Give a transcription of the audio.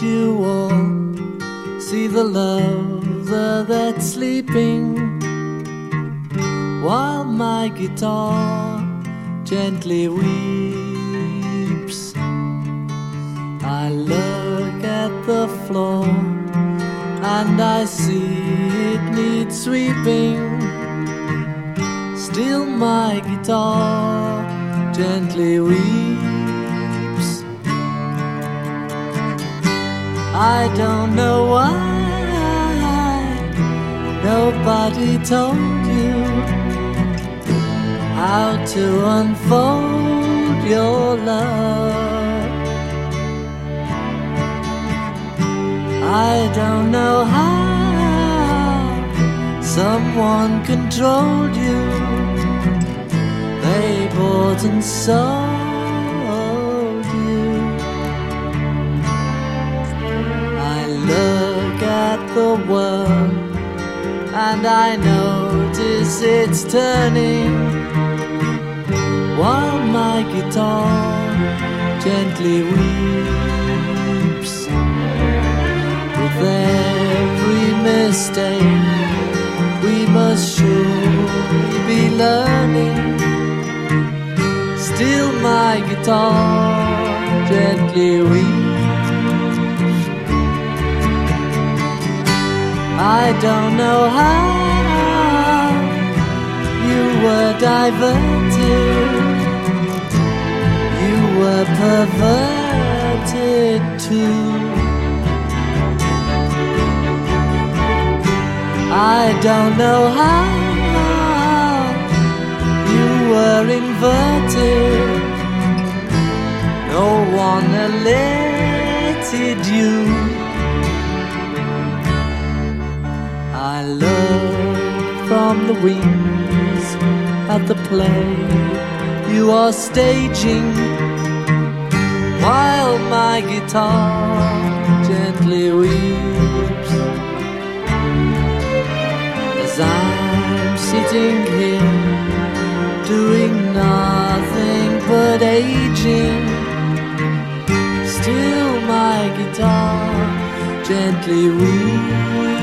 you all see the lover that's sleeping, while my guitar gently weeps. I look at the floor and I see it needs sweeping. Still my guitar gently weeps. I don't know why nobody told you how to unfold your love. I don't know how someone controlled you. They bought and sold you. I look at the world and I notice it's turning, while my guitar gently weeps. With every mistake we must surely be learning. Still my guitar gently weeps. I don't know how you were diverted, you were perverted too. I don't know how you were inverted, no one alerted you. I look from the wings at the play you are staging, while my guitar gently weeps. As I'm sitting here doing nothing but aging, still my guitar gently weeps.